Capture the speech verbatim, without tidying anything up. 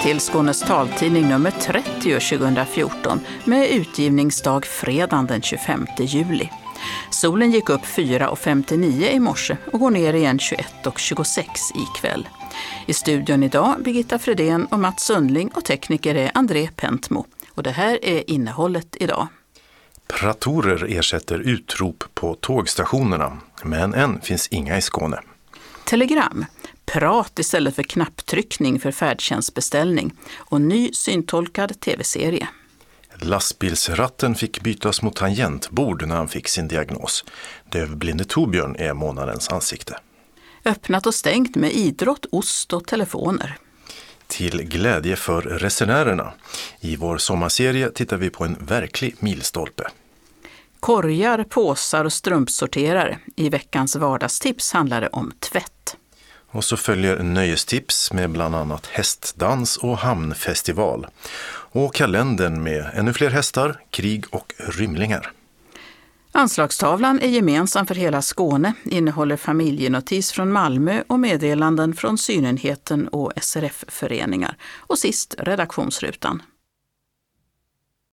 till Skånes taltidning nummer trettio tjugohundrafjorton med utgivningsdag fredagen den tjugofemte juli. Solen gick upp fyra och femtionio i morse och går ner igen tjugoett och tjugosex ikväll. I studion idag Birgitta Fredén och Mats Sundling och tekniker är André Pentmo. Och det här är innehållet idag. Pratorer ersätter utrop på tågstationerna, men än finns inga i Skåne. Telegram. Prat istället för knapptryckning för färdtjänstbeställning och ny syntolkad tv-serie. Lastbilsratten fick bytas mot tangentbord när han fick sin diagnos. Dövblinde Torbjörn är månadens ansikte. Öppnat och stängt med idrott, ost och telefoner. Till glädje för resenärerna. I vår sommarserie tittar vi på en verklig milstolpe. Korgar, påsar och strumpsorterare. I veckans vardagstips handlar det om tvätt. Och så följer nöjestips med bland annat hästdans och hamnfestival. Och kalendern med ännu fler hästar, krig och rymlingar. Anslagstavlan är gemensam för hela Skåne, innehåller familjenotis från Malmö och meddelanden från synenheten och S R F-föreningar. Och sist redaktionsrutan.